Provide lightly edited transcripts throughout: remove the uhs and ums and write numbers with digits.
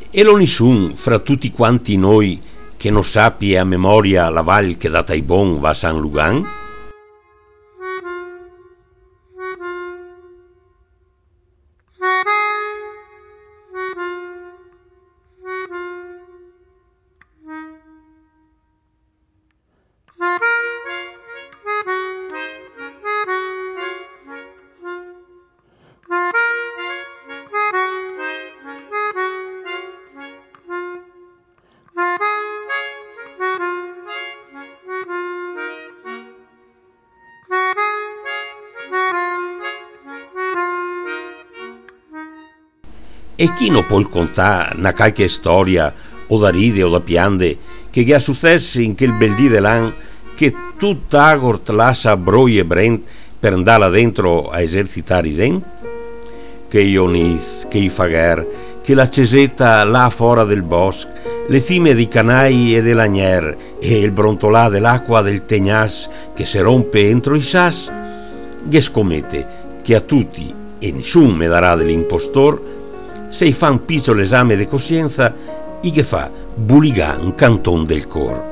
E lo nessun fra tutti quanti noi che non sappi a memoria la val che da Taibon va a San Lugan? E chi non può contare una qualche storia o da ride o da piande che gli è successo in quel bel dì dell'anno che tutta Agor lascia Broi e Brent per andare là dentro a esercitare i denti? Che Ionis, che i Fagher, che la cesetta là fuori del bosco, le cime dei canai e dell'agner e il brontolà dell'acqua del Tegnas che si rompe entro i sas, gli scommette che a tutti e nessuno me darà dell'impostor se fa un piccolo esame di coscienza e che fa buligà un canton del cor.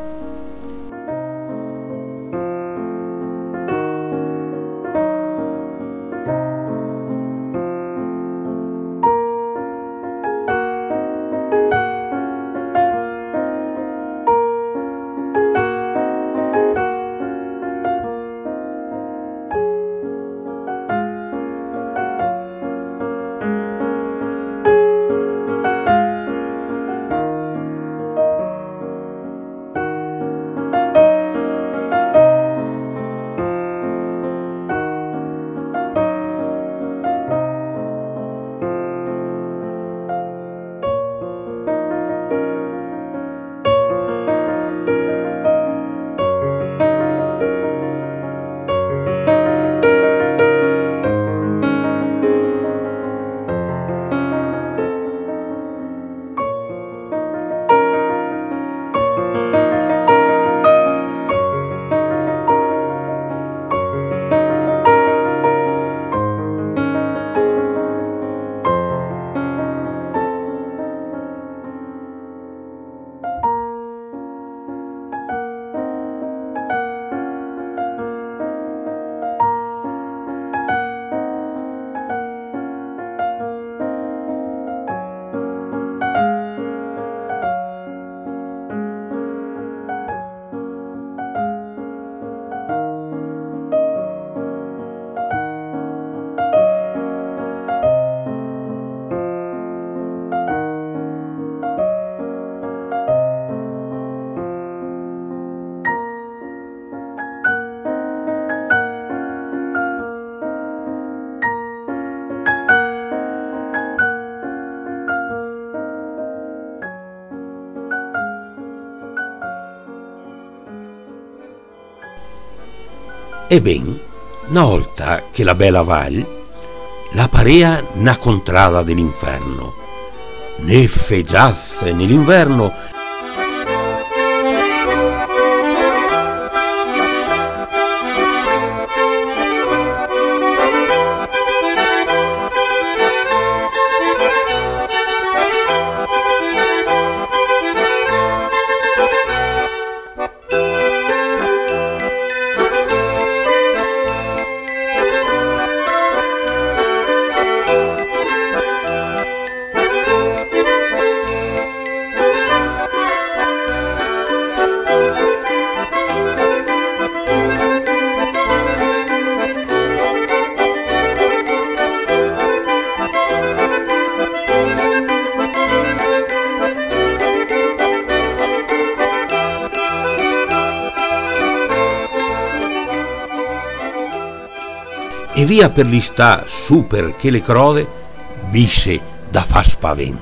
E ben, una volta che la bella val la parea una contrada dell'inferno, ne feggiasse nell'inverno e via per l'istà super che le crode visse da fa spavento.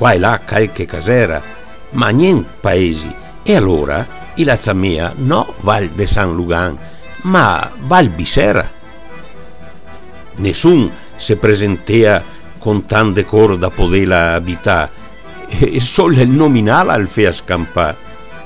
qua e là qualche casera, ma niente paesi. E allora il Azzamea no Val de San Lugan, ma Val Bisera. Nessun se presentea con tan decoro da poterla abitare, e solo il nominale al fea scampare.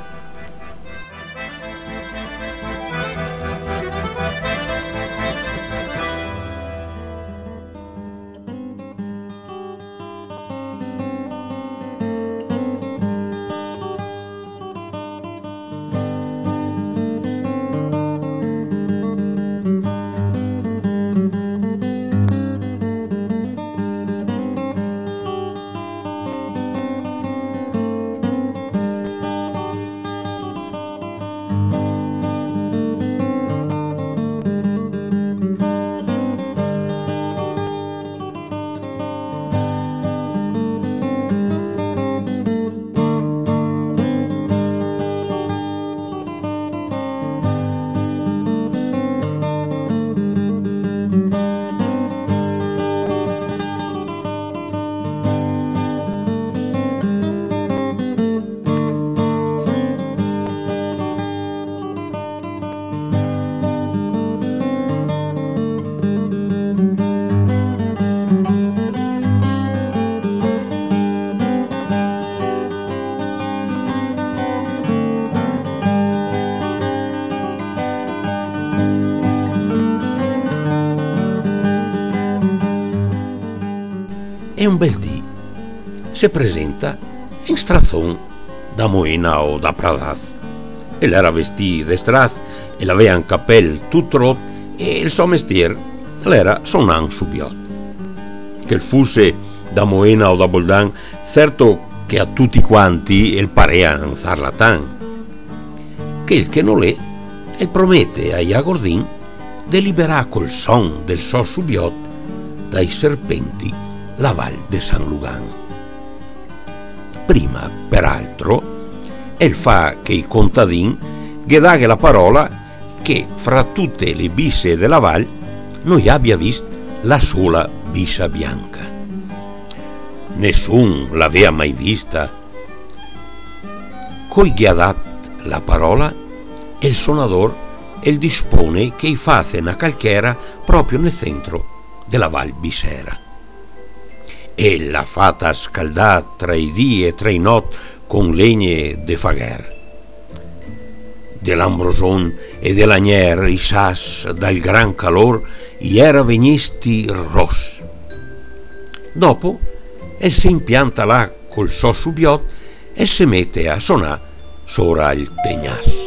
E un bel dì si presenta in strazon da Moena o da Pradaz, e l'era vestita de straz e l'aveva un cappello tutto rotto, e il suo mestiere l'era sonan subiot. Che fosse da Moena o da Boldan, certo che a tutti quanti il parea un zarlatan. Che il che non è, e promette a Iagordin di liberare col son del suo subiot dai serpenti la Val de San Lugan. Prima, peraltro, el fa che i contadin ghe la parola che fra tutte le bisse della Val non abbia visto la sola bissa bianca. Nessun l'aveva mai vista. Coi ghe ha dat la parola, il sonador el dispone che i face una calchera proprio nel centro della Val Bisera. E l'ha fatta scaldare tra i dì e tra i not con legne de fagher. Dell'ambroson e dell'agner i sas dal gran calor gli era venisti ros. Dopo e si impianta là col suo subiot e si mette a sonà sopra il tegnas.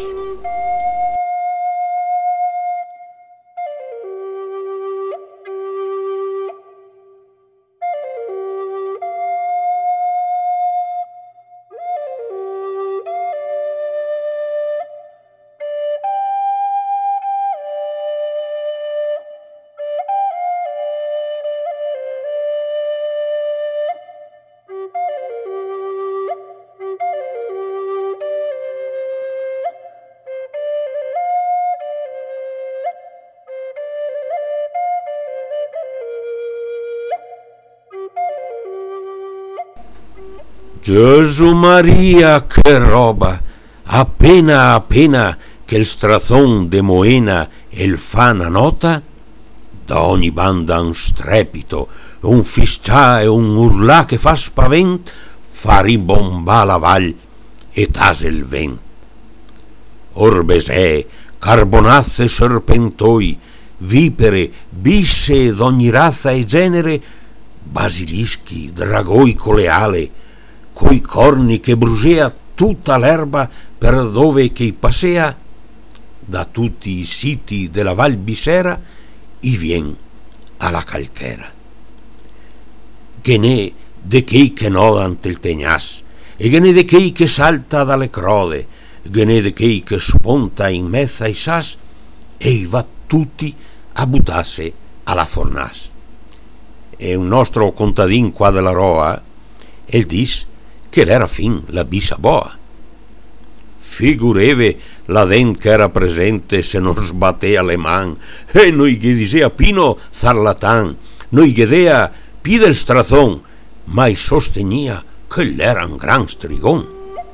Gesù Maria, che roba! Appena che il strazon de Moena el fa una nota, da ogni banda un strepito, un fiscià e un urlà che fa spavent, fa ribombà la val e tase il vent. Orbesè, carbonazze serpentoi, vipere, bisse d'ogni razza e genere, basilischi, dragoi coleale, coi corni che brusea tutta l'erba per dove che passea, da tutti i siti della Val Bisera i vien alla calchera. Che ne de chei che nodant il tegnas, e che ne de chei che salta dalle crode, che ne de chei che sponta in mezzo ai sas, e i va tutti a buttasse alla fornas. E un nostro contadin qua della Roa, el dis che l'era fin la bisa boa. Figureve la den che era presente se non sbattea le man, e noi ghe disea pino zarlatan, noi ghe dea pi del strazon, ma i sostenia che l'era un gran strigon.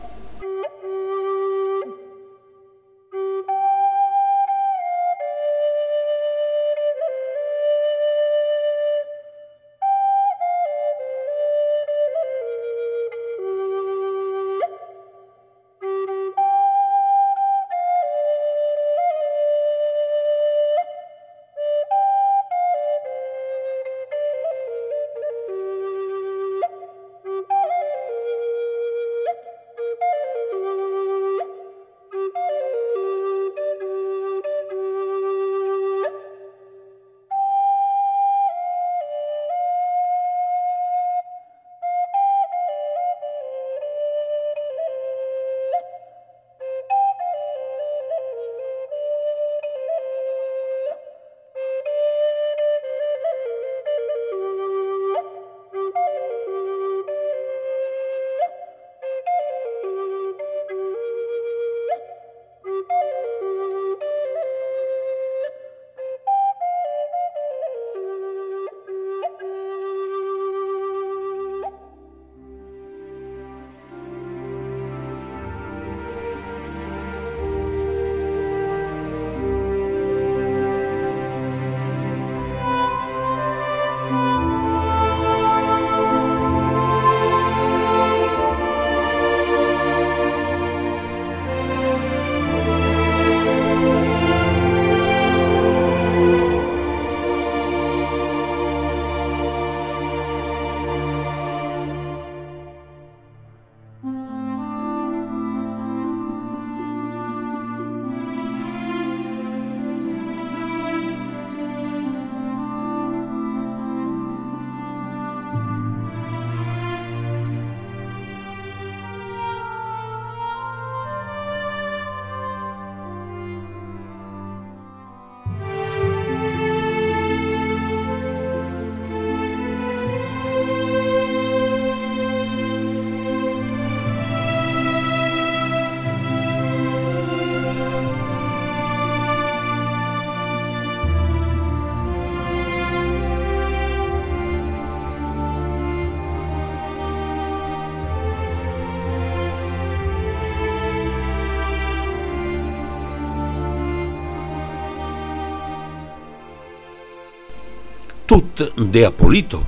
Tut de Apolito,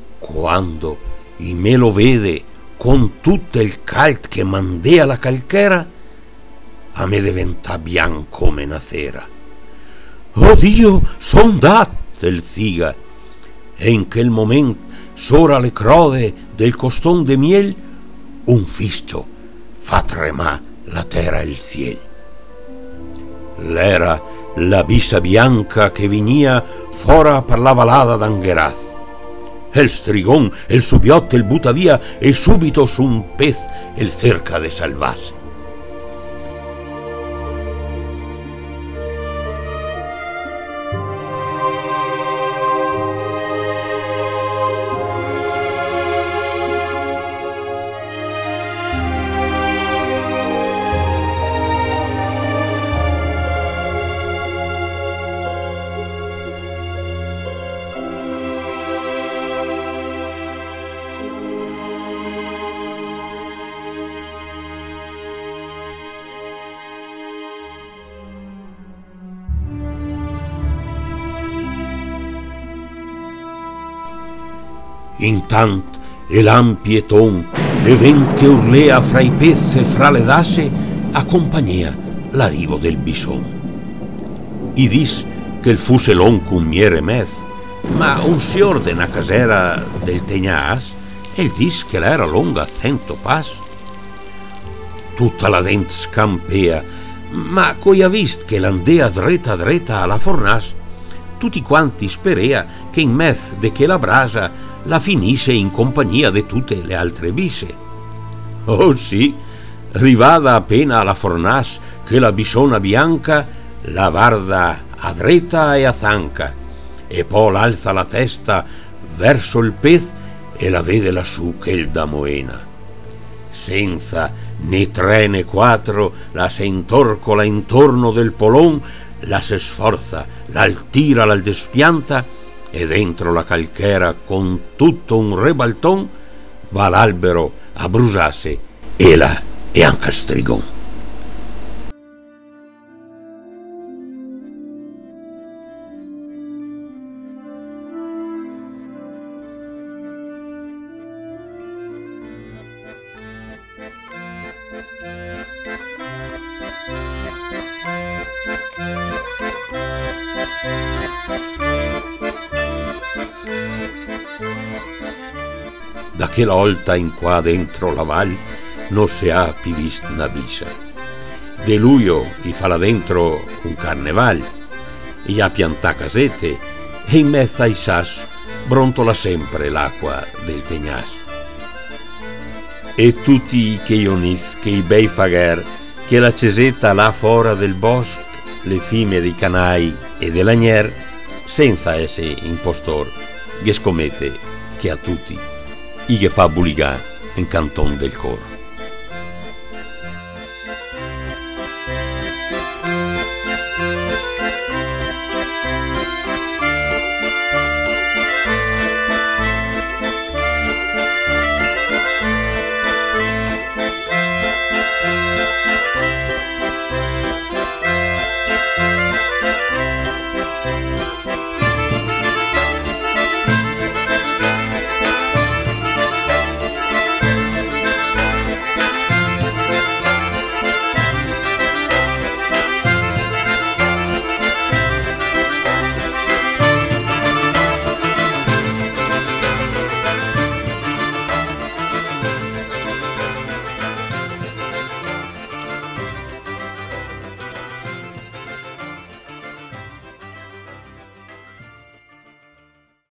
quando i me lo vede con tutto il calt che mandea la calchera, a me diventa bianco come una sera. Oddio, son dat, il ziga, e in quel momento, sora le crode del coston de miel, un fiscio fa tremà la terra e il ciel. L'era la bisa bianca che venia fora per la valada d'Angheraz. El strigon, el subiot, el buta via e subito su un pez el cerca de salvarse. Intant l'ampietón e vent che urlea fra i pezzi e fra le dasse accompagnia l'arrivo del bison. I dis che il fuselon cummiere mez, ma un signor de na casera del Tegnas el dis che l'era longa 100 pas. Tutta la dent scampea, ma coi ha vist che l'andea dreta alla fornas, tutti quanti sperea che in mezzo de che la brasa la finisse in compagnia di tutte le altre bise. Oh sì, rivada appena alla fornas che la bisona bianca la guarda a dreta e a zanca e poi l'alza la testa verso il pez e la vede lassù che il da moena. Senza né 3 né 4 la se intorcola intorno del polon, la se sforza, la tira, la despianta e dentro la calchera con tutto un rebalton va l'albero a brusarsi, ela e anche il strigon. Da che volta in qua dentro la val non si ha più visto una bisa. De luglio i fa là dentro un carneval, gli ha piantà casette e in mezzo ai sas brontola sempre l'acqua del tegnas. E tutti i cheionis che i bei fagher che la cesetta là fora del bosco, le cime dei canai e dell'agner, senza essere impostor, che scommette che a tutti i che fa buligà in canton del cor.